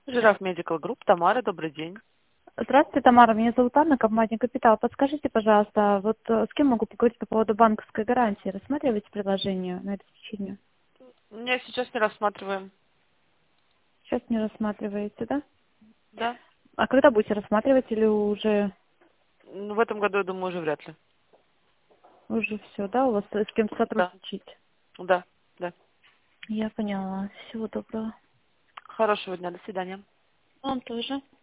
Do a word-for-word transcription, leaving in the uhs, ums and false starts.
Жираф Медикал Групп, Тамара, добрый день. Здравствуйте, Тамара. Меня зовут Анна, компания «Капитал». Подскажите, пожалуйста, вот э, с кем могу поговорить по поводу банковской гарантии? Рассматриваете предложение на обеспечение? Не, сейчас не рассматриваем. Сейчас не рассматриваете, да? Да. А когда будете рассматривать или уже, Ну, в этом году, я думаю, уже вряд ли. уже все, да? У вас с кем Да. сотрудничать? Да, да. Я поняла. Всего доброго. Хорошего дня, до свидания. Вам тоже.